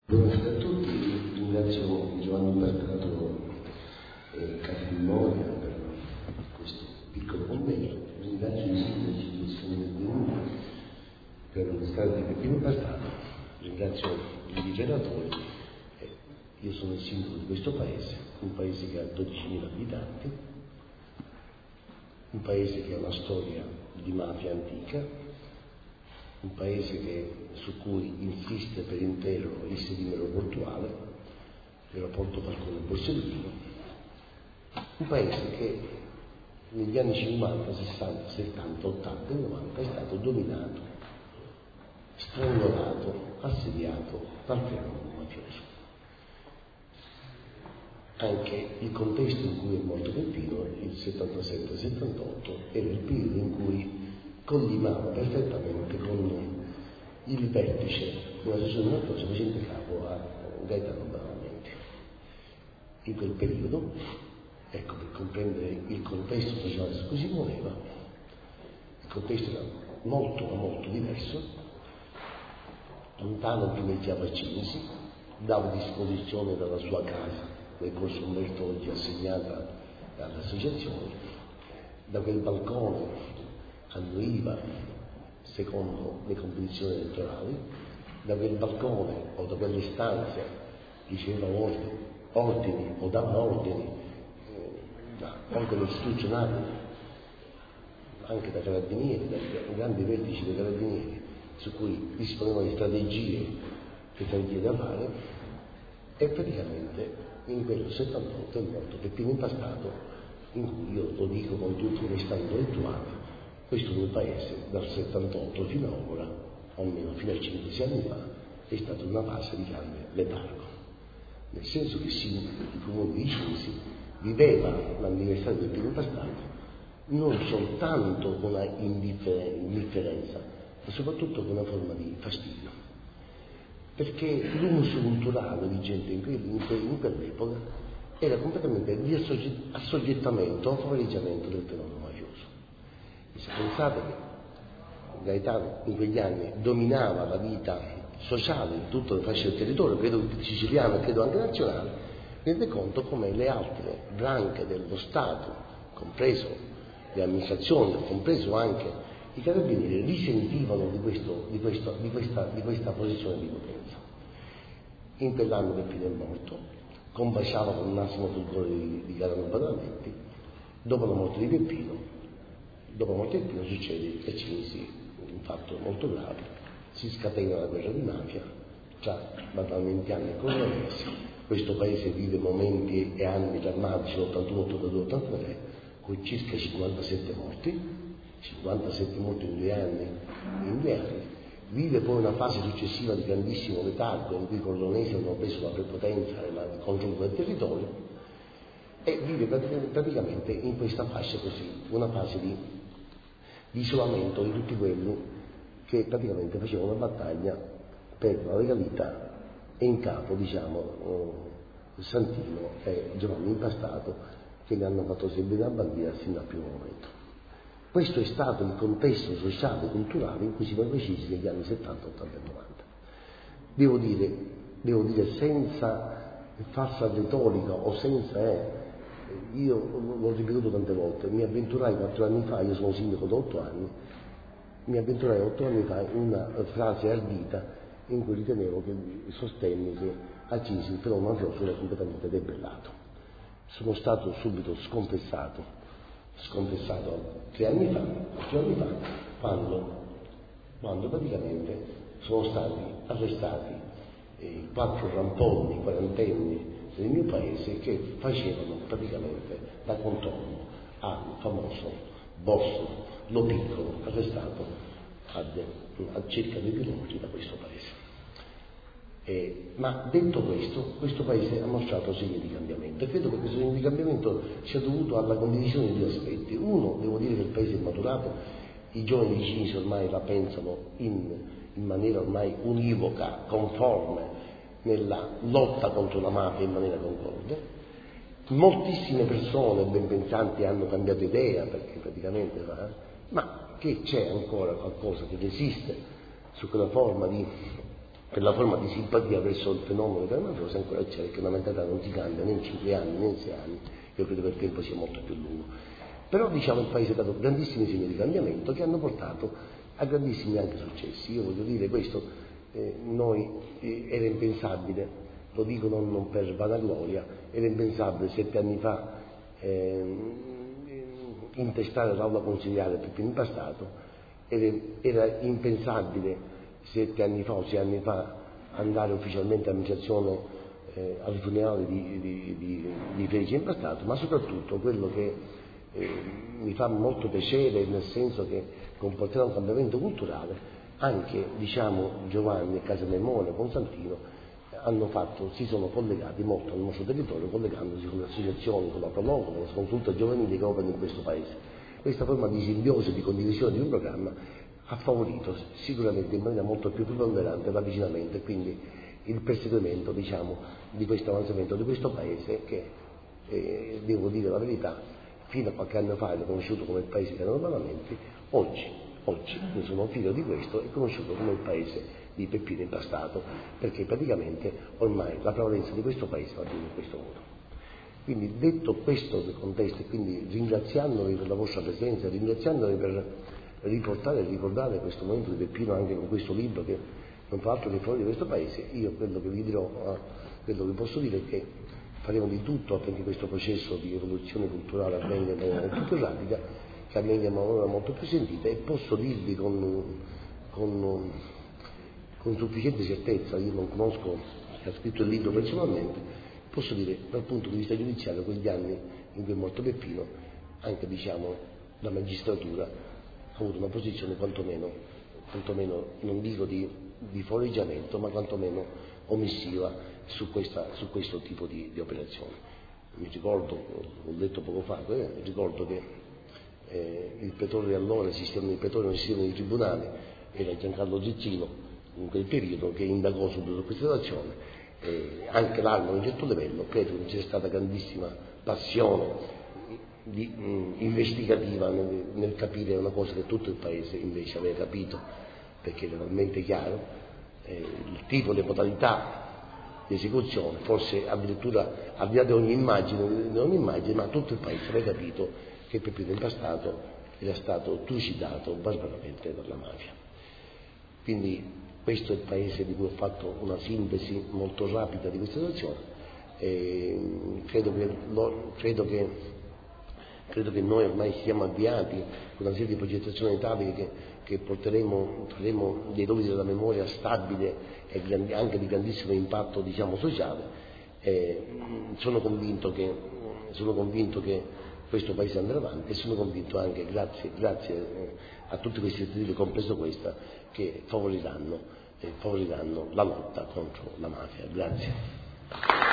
Buonasera a tutti, ringrazio Giovanni Bertato e Casa Memoria per questo piccolo convegno, ringrazio i sindaci che sono venuti per lo stato di Peppino Impastato, ringrazio i relatori. Io sono il sindaco di questo paese, un paese che ha 12.000 abitanti, un paese che ha una storia di mafia antica, un paese su cui insiste per intero il sedimento portuale, l'aeroporto Falcone Borsellino, un paese che negli anni 50, 60, 70, 80 e 90 è stato dominato, strangolato, assediato dal fenomeno mafioso. Anche il contesto in cui è morto Peppino, il 77-78, era il periodo in cui collimava perfettamente con il vertice della società mafiosa facente capo a Gaetano Badalamenti. In quel periodo, ecco, per comprendere il contesto sociale su cui si muoveva, il contesto era molto diverso, lontano primeggiava a Cinisi, dava disposizione dalla sua casa nel corso Umberto oggi assegnata alle associazioni, da quel balcone annuiva secondo le competizioni elettorali, da quel balcone o da quelle stanze riceveva ordini o dava ordini da organi istituzionali, anche da carabinieri, da grandi vertici dei carabinieri, su cui disponevano di strategie preventive da fare, e praticamente in quello 78 è morto Peppino Impastato, in cui io lo dico con tutta onestà intellettuale, questo mio paese dal 78 fino a ora, o almeno fino a 5-6 anni fa, è stato una fase di grande letargo, nel senso che il comune di Cinisi viveva l'anniversario del Peppino Impastato non soltanto con una indifferenza, ma soprattutto con una forma di fastidio, perché l'humus culturale vigente in quell'epoca era completamente di assoggettamento o favoreggiamento del fenomeno mafioso. E se pensate che Gaetano in quegli anni dominava la vita sociale di tutte le fasce del territorio, credo siciliano e credo anche nazionale, rende conto come le altre branche dello Stato, compreso le amministrazioni, compreso anche i carabinieri, risentivano di questa posizione di potenza. In quell'anno Peppino è morto, combaciava con il massimo fulgore di Gaetano Badalamenti. Dopo la morte di Peppino succede a Cinisi un fatto molto grave, si scatena la guerra di mafia tra badalamentiani e cordonesi. Questo paese vive momenti e anni drammatici, l'81, 82, 83, con circa 57 morti in 2 anni, vive poi una fase successiva di grandissimo letargo in cui i cordonesi hanno preso la prepotenza e il controllo del territorio, e vive praticamente in questa fascia così, una fase di isolamento di tutti quelli che praticamente facevano una battaglia per la legalità, e in capo Santino e Giovanni Impastato, che ne hanno fatto seguire la bandiera sin dal primo momento. Questo è stato il contesto sociale e culturale in cui si muove Cinisi negli anni 70, 80 e 90. Devo dire senza falsa retorica o senza io l'ho ripetuto tante volte, mi avventurai 4 anni fa, io sono sindaco da 8 anni, mi avventurai 8 anni fa in una frase ardita in cui ritenevo che sostenni che a Cinisi il fenomeno mafioso era completamente debellato. Sono stato subito sconfessato 3 anni fa, quando praticamente sono stati arrestati 4 rampolli, 40enni del mio paese che facevano praticamente da contorno al famoso boss Lo Piccolo, arrestato a circa 2 chilometri da questo paese. Ma detto questo paese ha mostrato segni di cambiamento, e credo che questo segno di cambiamento sia dovuto alla condivisione di 2 aspetti. Uno, devo dire che il paese è maturato, i giovani di Cinisi ormai la pensano in maniera ormai univoca, conforme, nella lotta contro la mafia in maniera concorde. Moltissime persone ben pensanti hanno cambiato idea, perché praticamente ma che c'è ancora qualcosa che resiste su quella forma di per la forma di simpatia verso il fenomeno della mafiosa ancora c'è, perché una mentalità non si cambia né in 5 anni né in 6 anni, io credo che il tempo sia molto più lungo. Però diciamo il Paese ha dato grandissimi segni di cambiamento che hanno portato a grandissimi anche successi. Io voglio dire questo, era impensabile, lo dico non per vanagloria, era impensabile 7 anni fa intestare l'aula consiliare per Peppino Impastato, era impensabile 7 anni fa o 6 anni fa andare ufficialmente all'amministrazione al funerale di Felice Impastato, ma soprattutto quello che mi fa molto piacere, nel senso che comporterà un cambiamento culturale, anche diciamo Giovanni e Casa Memoria, Costantino si sono collegati molto al nostro territorio, collegandosi con le associazioni, con la Proloco, con la consulta giovanile che opera in questo Paese. Questa forma di simbiosi, di condivisione di un programma ha favorito sicuramente in maniera molto più preponderante l'avvicinamento e quindi il perseguimento diciamo, di questo avanzamento di questo Paese che, devo dire la verità, fino a qualche anno fa era conosciuto come il Paese dei regolamenti, oggi ne sono figlio di questo, è conosciuto come il Paese di Peppino Impastato, perché praticamente ormai la prevalenza di questo Paese va in questo modo. Quindi detto questo nel contesto e quindi ringraziandovi per la vostra presenza, ringraziandovi per riportare e ricordare questo momento di Peppino anche con questo libro che non fa altro che fuori di questo Paese, io quello che vi dirò, quello che posso dire è che faremo di tutto affinché questo processo di evoluzione culturale avvenga in maniera molto più rapida, che avvenga in maniera molto più sentita e posso dirvi con sufficiente certezza, io non conosco chi ha scritto il libro personalmente, posso dire dal punto di vista giudiziario quegli anni in cui è morto Peppino, anche diciamo la magistratura ha avuto una posizione quantomeno non dico di fuorileggiamento, ma quantomeno omissiva su questo tipo di operazioni. Mi ricordo, ho detto poco fa, ricordo che il pretore allora esistevano i tribunali, era Giancarlo Zizzino in quel periodo che indagò su questa situazione, anche l'Arma a un certo livello, credo che c'è stata grandissima passione investigativa nel capire una cosa che tutto il Paese invece aveva capito, perché era talmente chiaro il tipo di modalità di esecuzione, forse addirittura al di là di ogni immagine, ma tutto il Paese aveva capito che Peppino Impastato era stato trucidato barbaramente dalla mafia. Quindi questo è il Paese di cui ho fatto una sintesi molto rapida di questa situazione. Credo che noi ormai siamo avviati con una serie di progettazioni tali che faremo dei luoghi della memoria stabile e anche di grandissimo impatto diciamo sociale. Sono convinto che questo Paese andrà avanti e sono convinto anche grazie a tutti questi iniziative, compreso questa, che favoriranno la lotta contro la mafia. Grazie.